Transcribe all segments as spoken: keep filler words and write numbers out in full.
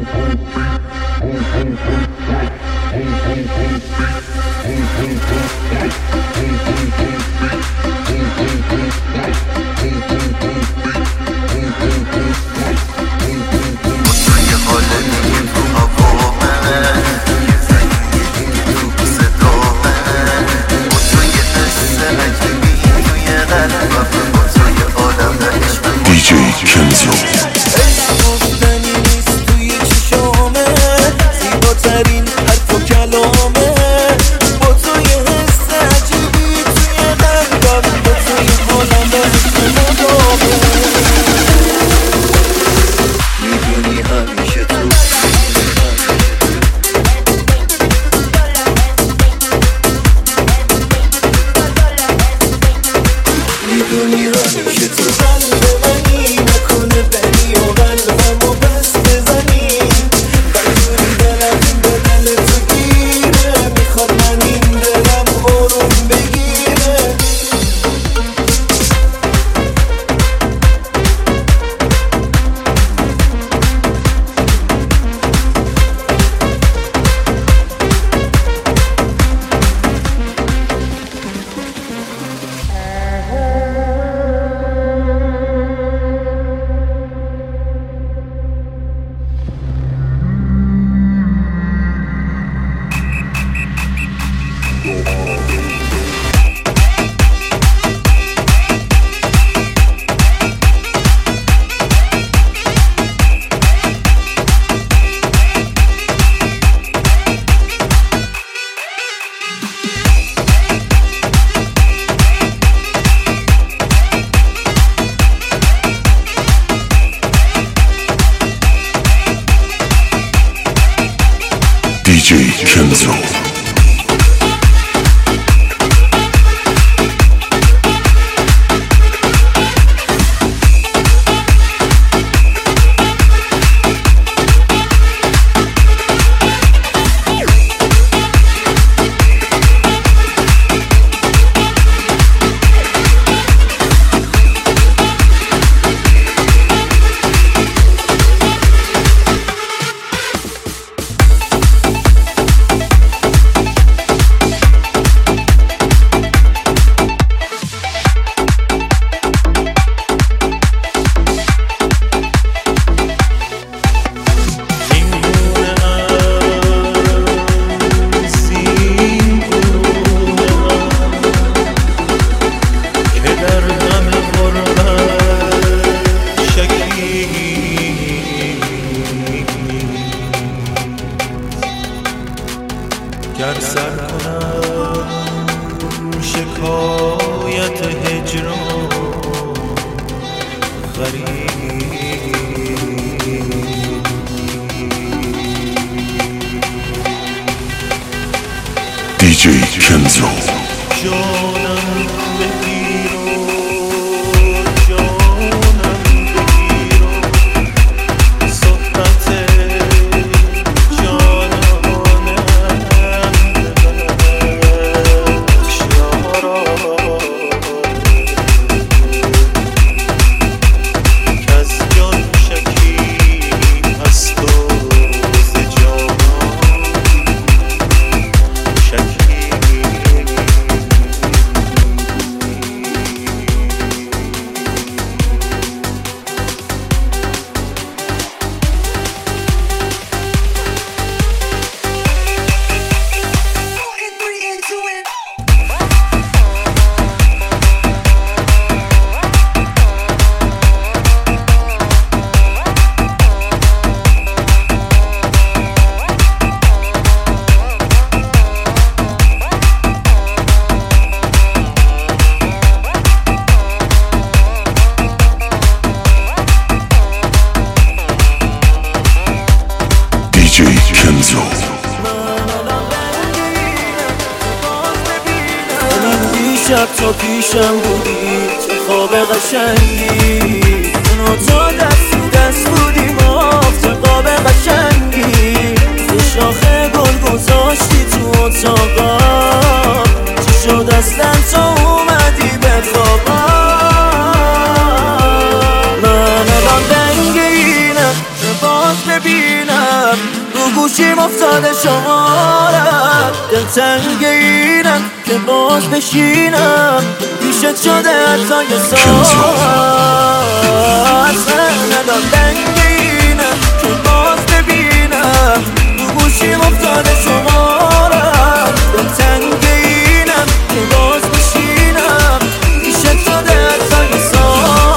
دی جی کنزو. گر سر کنم شکایت هجران غریب دی جی کنزو. جانم بگیر و جانم بگیر و صحبت شب تو پیشم بودی چه خواب قشنگی، اونو تو دست تو دست بودیم آف چه خواب قشنگی، یه شاخه گل گذاشتی تو اتاقا چی شد اصلا تو اومدی به خوابا. من الان دنگینم که باز ببینم گوشیم افتاده شمارم، دلتنگ اینم که باز بشینم پیشت شده حتی یه ساعت، ندام دنگ اینم که باز ببینم تو گوشیم افتاده شمارم، دلتنگ اینم که باز بشینم پیشت شده حتی یه ساعت.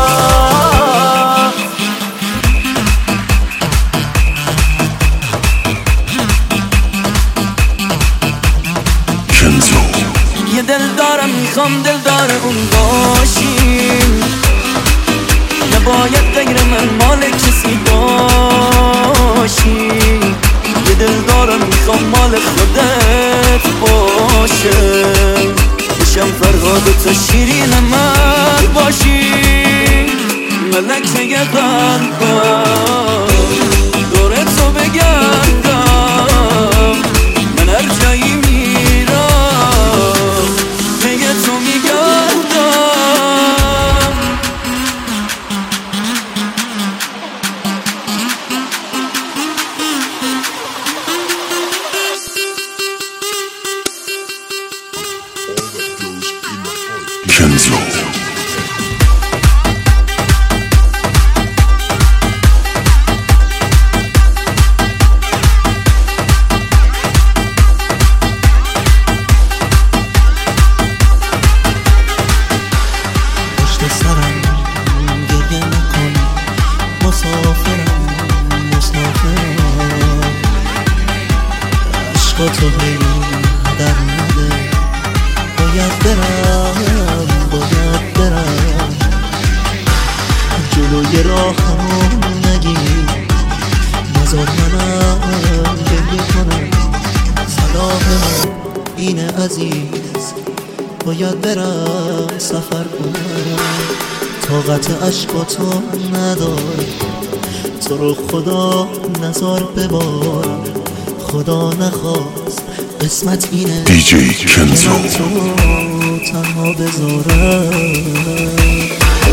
یه دل دارم میخوام دل داره اون باشیم، نباید غیر من مال کسی باشی. یه دل دارم میخوام مال خودت باشه، بشم فرهاد تو شیرین من باشی. ملکه قلبم دور تو بگردم، من هر جایی میرم پیه تو میگردم. کنزو با تو هیلی در نده، باید برم باید برم جلوی راهمو نگیر، نذار منم گریه کنم. صلاح من اینه عزیز، باید برم سفر کنم، طاقت عشقاتو ندارم، تو رو خدا نذار ببارم، خدا نخواست قسمت اینه دی جی کنزو تو تنها بذارم.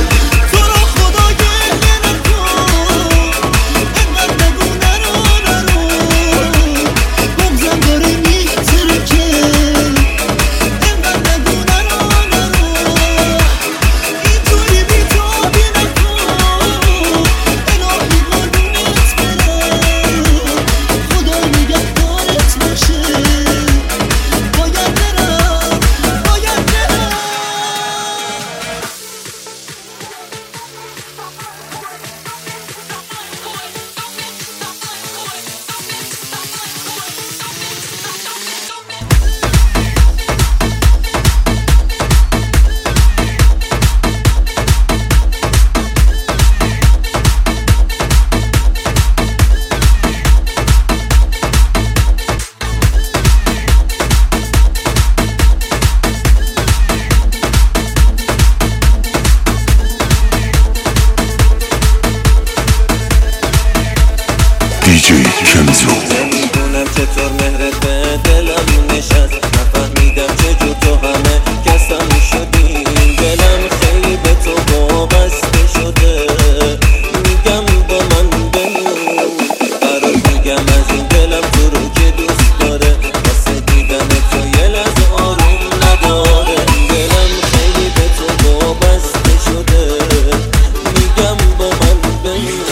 دی جی کنزو نمیدونم چطور مهرت به دلم نشست، نفهمیدم چجور تو همه کسم شدی، دلم خیلی به تو وابسته شده، میگم با من بمون، برات میگم از این دلم تو رو که دوست داره، واسه دیدن تو یه لحظه آروم نداره، دلم خیلی به تو وابسته شده، میگم با من بمون.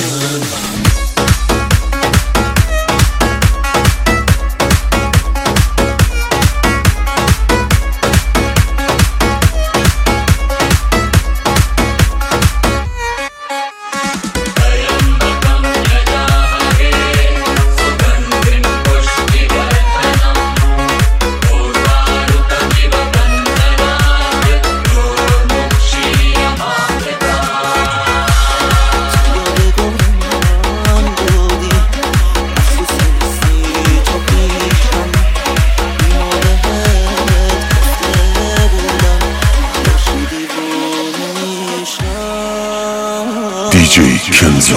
دی جی کنزو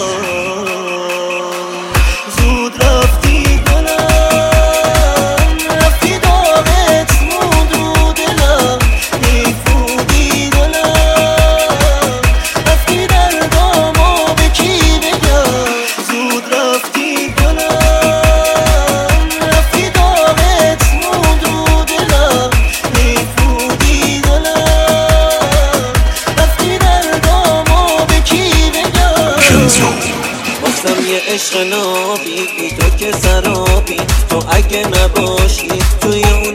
زود رفتی دلم، رفتی دامت موند رو دلم، نیفودی دلم، رفتی دردامو به کی بگم، زود رفتی دلم. دریای عشق نابی بی تو که سرابی تو اگه نباشی توی اون